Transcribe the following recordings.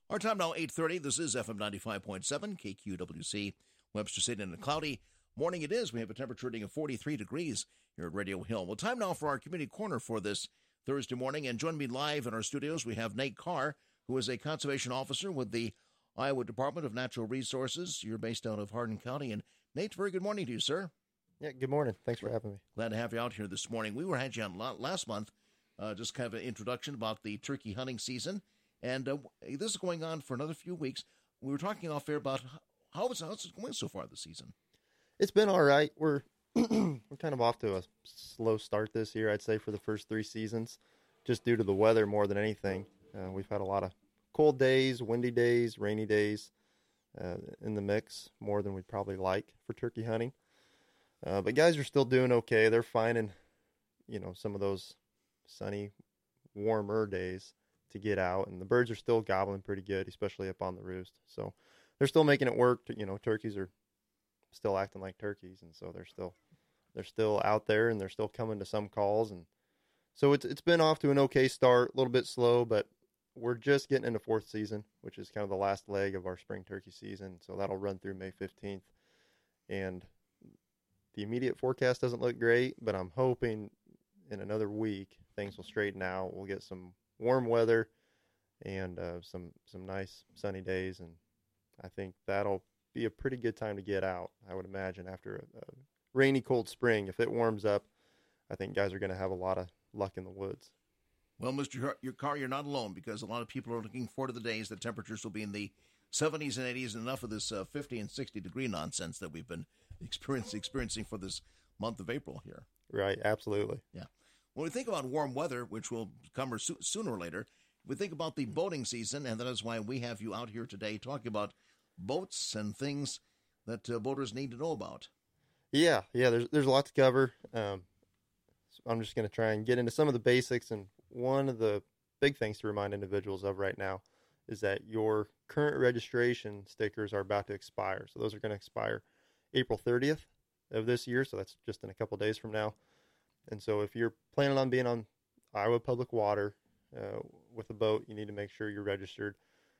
Our time now, 8:30. This is FM 95.7, KQWC, Webster City, and a cloudy morning it is. We have a temperature reading of 43 degrees here at Radio Hill. Well, time now for our community corner for this Thursday morning. And joining me live in our studios, we have Nate Carr, who is a conservation officer with the Iowa Department of Natural Resources. You're based out of Hardin County. And Nate, very good morning to you, sir. Yeah, good morning. Thanks for having me. Glad to have you out here this morning. We had you on last month, just kind of an introduction about the turkey hunting season. And this is going on for another few weeks. We were talking off air about how's it going so far this season. It's been all right. We're we're kind of off to a slow start this year, I'd say, for the first three seasons, just due to the weather more than anything. We've had a lot of cold days, windy days, rainy days in the mix, more than we'd probably like for turkey hunting. But guys are still doing okay. They're finding, some of those sunny, warmer days to get out, and the birds are still gobbling pretty good, especially up on the roost. So they're still making it work. Turkeys are still acting like turkeys, and so they're still out there, and they're still coming to some calls, and so it's been off to an okay start, a little bit slow, but we're just getting into fourth season, which is kind of the last leg of our spring turkey season. So that'll run through May 15th, and the immediate forecast doesn't look great, but I'm hoping in another week things will straighten out. We'll get some warm weather and some nice sunny days, and I think that'll be a pretty good time to get out. I would imagine after a rainy, cold spring, if it warms up, I think guys are going to have a lot of luck in the woods. Well, Mr. Carr, you're not alone, because a lot of people are looking forward to the days that temperatures will be in the 70s and 80s, and enough of this 50 and 60 degree nonsense that we've been experiencing for this month of April here. Right, absolutely. Yeah. When we think about warm weather, which will come sooner or later, we think about the boating season, and that is why we have you out here today talking about boats and things that boaters need to know about. Yeah, there's a lot to cover. So I'm just going to try and get into some of the basics, and one of the big things to remind individuals of right now is that your current registration stickers are about to expire. So those are going to expire April 30th of this year, so that's just in a couple days from now. And so if you're planning on being on Iowa public water with a boat, you need to make sure you're registered.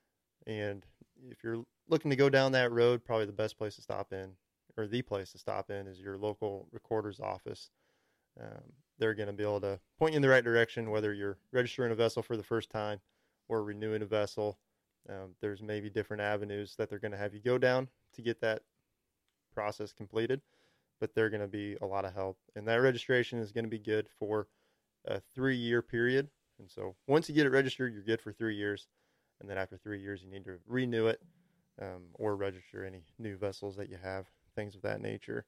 And if you're looking to go down that road, probably the best place to stop in, or the place to stop in, is your local recorder's office. They're going to be able to point you in the right direction, whether you're registering a vessel for the first time or renewing a vessel. There's maybe different avenues that they're going to have you go down to get that process completed, but they're going to be a lot of help. And that registration is going to be good for a 3-year period. And so once you get it registered, you're good for 3 years. And then after 3 years, you need to renew it or register any new vessels that you have, things of that nature.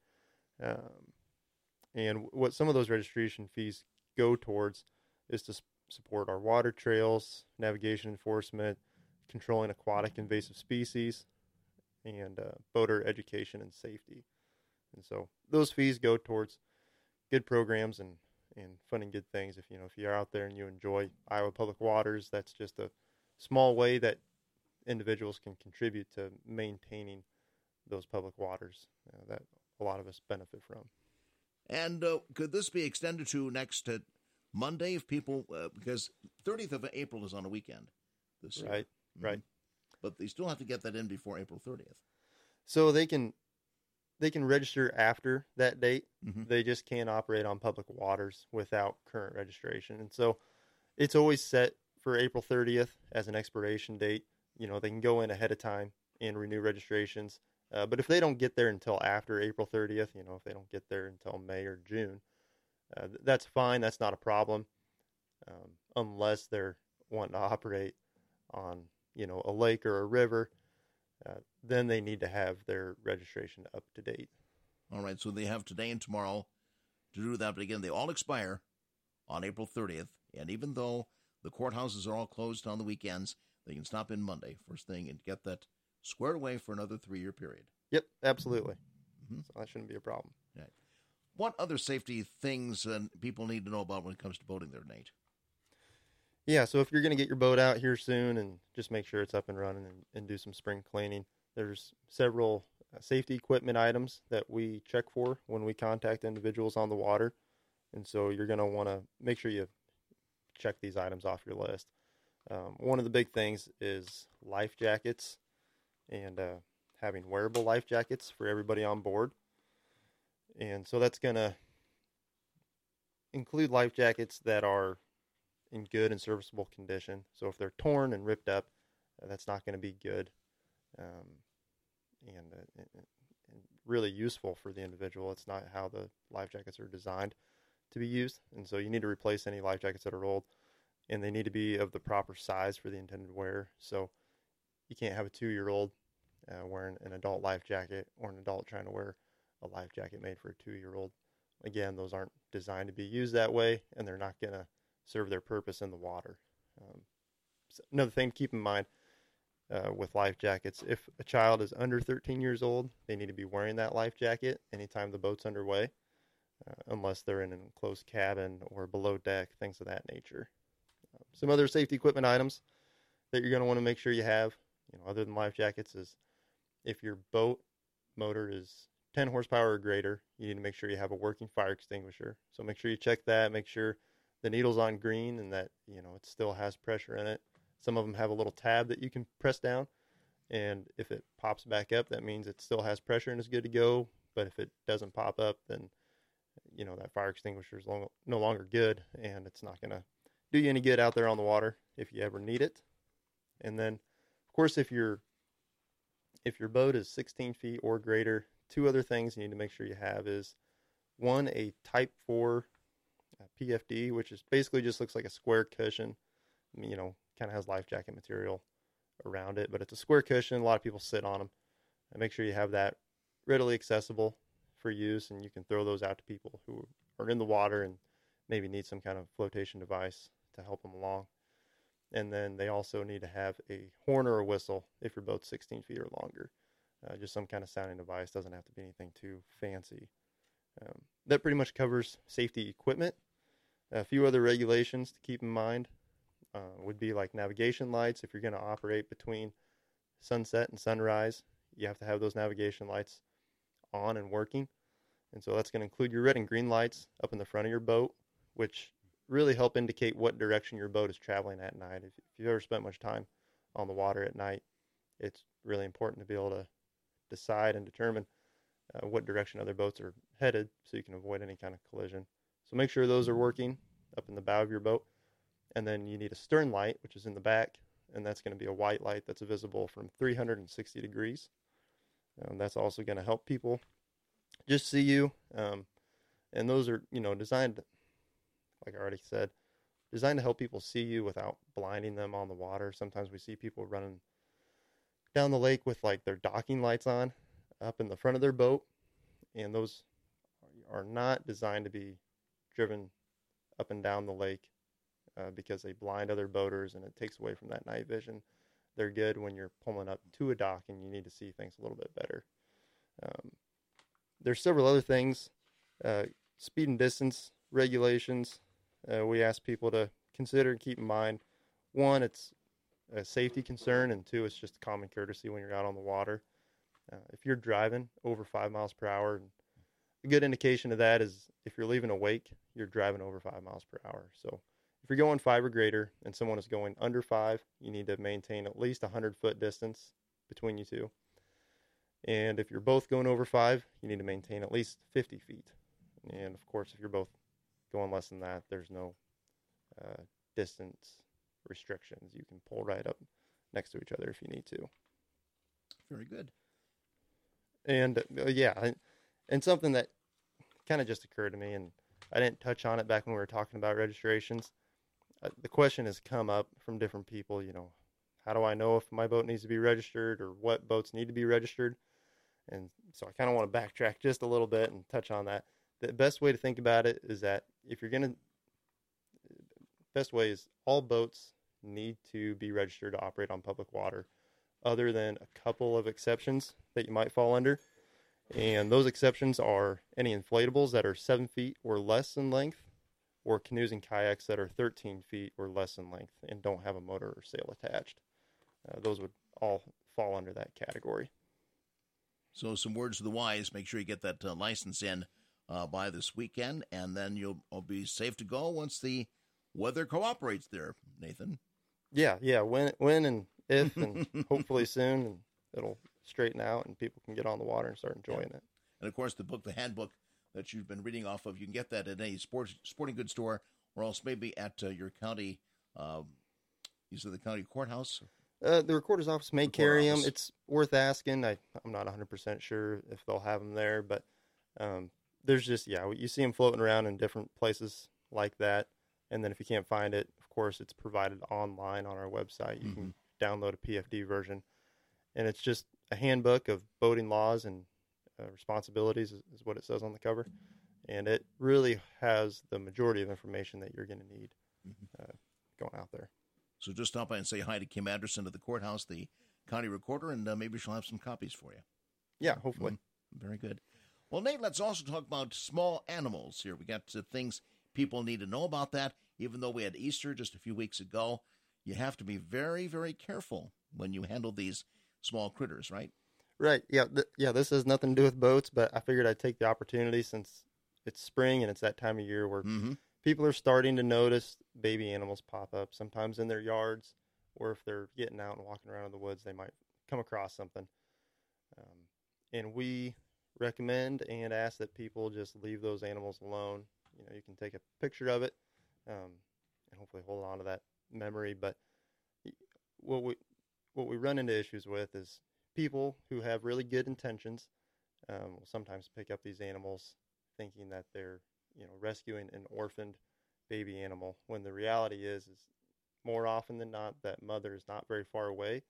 And what some of those registration fees go towards is to support our water trails, navigation enforcement, controlling aquatic invasive species, and boater education and safety. And so those fees go towards good programs and funding good things. If you're out there and you enjoy Iowa public waters, that's just a small way that individuals can contribute to maintaining those public waters that a lot of us benefit from. And could this be extended to next Monday if people, because 30th of April is on a weekend this year. Right, right. But they still have to get that in before April 30th. So they can register after that date. Mm-hmm. They just can't operate on public waters without current registration. And so it's always set for April 30th as an expiration date. They can go in ahead of time and renew registrations. But if they don't get there until after April 30th, if they don't get there until May or June, that's fine. That's not a problem, unless they're wanting to operate on, a lake or a river. Then they need to have their registration up to date. All right, so they have today and tomorrow to do that. But again, they all expire on April 30th. And even though the courthouses are all closed on the weekends, they can stop in Monday first thing and get that squared away for another 3-year period. Yep, absolutely. Mm-hmm. So that shouldn't be a problem. Right. What other safety things people need to know about when it comes to boating there, Nate? Yeah, so if you're going to get your boat out here soon, and just make sure it's up and running and do some spring cleaning, there's several safety equipment items that we check for when we contact individuals on the water. And so you're going to want to make sure you check these items off your list. One of the big things is life jackets and having wearable life jackets for everybody on board. And so that's going to include life jackets that are in good and serviceable condition. So if they're torn and ripped up, that's not going to be good and really useful for the individual. It's not how the life jackets are designed to be used. And so you need to replace any life jackets that are old, and they need to be of the proper size for the intended wear. So you can't have a 2-year-old wearing an adult life jacket or an adult trying to wear a life jacket made for a 2-year-old. Again, those aren't designed to be used that way, and they're not going to serve their purpose in the water. So another thing to keep in mind with life jackets, if a child is under 13 years old, they need to be wearing that life jacket anytime the boat's underway, unless they're in an enclosed cabin or below deck, things of that nature. Some other safety equipment items that you're going to want to make sure you have, other than life jackets, is if your boat motor is 10 horsepower or greater, you need to make sure you have a working fire extinguisher. So make sure you check that, make sure the needle's on green and that, it still has pressure in it. Some of them have a little tab that you can press down, and if it pops back up, that means it still has pressure and is good to go. But if it doesn't pop up, then, that fire extinguisher is no longer good, and it's not going to do you any good out there on the water if you ever need it. And then, of course, if your boat is 16 feet or greater, 2 other things you need to make sure you have is, one, a Type 4 PFD, which is basically just looks like a square cushion, kind of has life jacket material around it, but it's a square cushion. A lot of people sit on them. And make sure you have that readily accessible for use, and you can throw those out to people who are in the water and maybe need some kind of flotation device to help them along. And then they also need to have a horn or a whistle if your boat's 16 feet or longer. Just some kind of sounding device. Doesn't have to be anything too fancy. That pretty much covers safety equipment. A few other regulations to keep in mind would be like navigation lights. If you're going to operate between sunset and sunrise, you have to have those navigation lights on and working. And so that's going to include your red and green lights up in the front of your boat, which really help indicate what direction your boat is traveling at night. If you've ever spent much time on the water at night, it's really important to be able to decide and determine what direction other boats are headed so you can avoid any kind of collision. So make sure those are working up in the bow of your boat. And then you need a stern light, which is in the back, and that's going to be a white light that's visible from 360 degrees. That's also going to help people just see you. And those are, designed, like I already said, designed to help people see you without blinding them on the water. Sometimes we see people running down the lake with like their docking lights on up in the front of their boat, and those are not designed to be driven up and down the lake because they blind other boaters and it takes away from that night vision. They're good when you're pulling up to a dock and you need to see things a little bit better. There's several other things, speed and distance regulations we ask people to consider and keep in mind. One, it's a safety concern, and 2, it's just common courtesy when you're out on the water. If you're driving over 5 miles per hour, and a good indication of that is if you're leaving a wake, you're driving over 5 miles per hour. So if you're going 5 or greater and someone is going under 5, you need to maintain at least 100-foot distance between you two. And if you're both going over 5, you need to maintain at least 50 feet. And of course, if you're both going less than that, there's no distance restrictions. You can pull right up next to each other if you need to. Very good. And and something that kind of just occurred to me, and I didn't touch on it back when we were talking about registrations. The question has come up from different people, how do I know if my boat needs to be registered or what boats need to be registered? And so I kind of want to backtrack just a little bit and touch on that. The best way to think about it is that best way is all boats need to be registered to operate on public water, other than a couple of exceptions that you might fall under. And those exceptions are any inflatables that are 7 feet or less in length, or canoes and kayaks that are 13 feet or less in length and don't have a motor or sail attached. Those would all fall under that category. So some words to the wise, make sure you get that license in by this weekend, and then you'll be safe to go once the weather cooperates there, Nathan. Yeah. When and if, and hopefully soon, and it'll straighten out, and people can get on the water and start enjoying it. And of course, the handbook that you've been reading off of, you can get that at any sporting goods store, or else maybe at your county. You said the county courthouse. The recorder's office may carry them. It's worth asking. I'm not 100% sure if they'll have them there, but there's just, you see them floating around in different places like that. And then if you can't find it, of course, it's provided online on our website. You can download a PFD version. And it's just a handbook of boating laws and responsibilities is what it says on the cover. And it really has the majority of information that you're going to need going out there. So just stop by and say hi to Kim Anderson at the courthouse, the county recorder, and maybe she'll have some copies for you. Yeah, hopefully. Very good. Well, Nate, let's also talk about small animals here. We got things people need to know about that. Even though we had Easter just a few weeks ago, you have to be very, very careful when you handle these small critters, right? Right. Yeah. This has nothing to do with boats, but I figured I'd take the opportunity since it's spring and it's that time of year where people are starting to notice baby animals pop up, sometimes in their yards, or if they're getting out and walking around in the woods, they might come across something. And we recommend and ask that people just leave those animals alone. You can take a picture of it and hopefully hold on to that memory. But what we run into issues with is people who have really good intentions will sometimes pick up these animals thinking that they're rescuing an orphaned baby animal, when the reality is more often than not that mother is not very far away.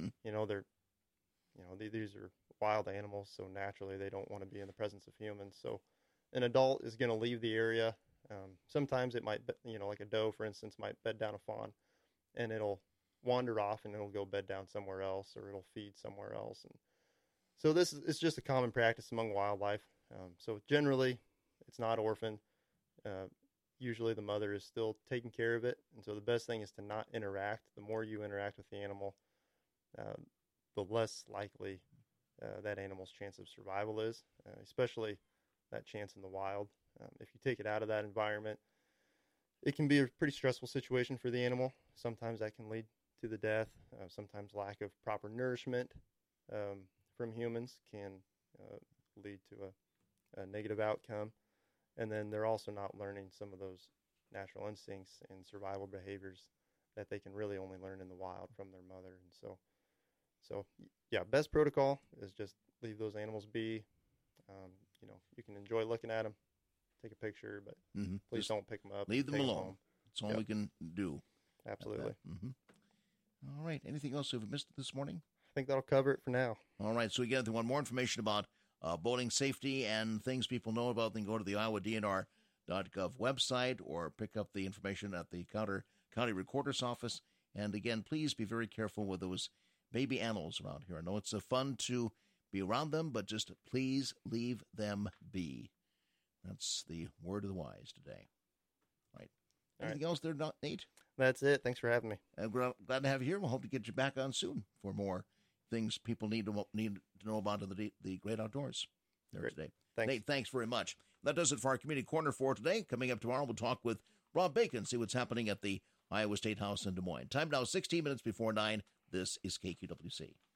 These are wild animals, so naturally they don't want to be in the presence of humans. So an adult is going to leave the area. Sometimes it might, like a doe, for instance, might bed down a fawn, and it'll wander off and it'll go bed down somewhere else, or it'll feed somewhere else. And so it's just a common practice among wildlife. So generally, it's not orphaned. Usually the mother is still taking care of it, and so the best thing is to not interact. The more you interact with the animal, the less likely that animal's chance of survival is, especially that chance in the wild. If you take it out of that environment, it can be a pretty stressful situation for the animal. Sometimes that can lead to the death. Sometimes lack of proper nourishment from humans can lead to a negative outcome. And then they're also not learning some of those natural instincts and survival behaviors that they can really only learn in the wild from their mother. And so best protocol is just leave those animals be. You can enjoy looking at them, take a picture, but please just don't pick them up. Leave them alone. That's all we can do. Absolutely. All right. Anything else we've missed this morning? I think that'll cover it for now. All right. So again, if you want more information about boating safety and things people know about, then go to the IowaDNR.gov website or pick up the information at the county recorder's office. And again, please be very careful with those baby animals around here. I know it's fun to be around them, but just please leave them be. That's the word of the wise today. All right. Anything else there, Nate? That's it. Thanks for having me. I'm glad to have you here. We'll hope to get you back on soon for more things people need to know about the great outdoors today. Thanks. Nate, thanks very much. That does it for our Community Corner for today. Coming up tomorrow, we'll talk with Rob Bacon, see what's happening at the Iowa State House in Des Moines. Time now 16 minutes before 9. This is KQWC.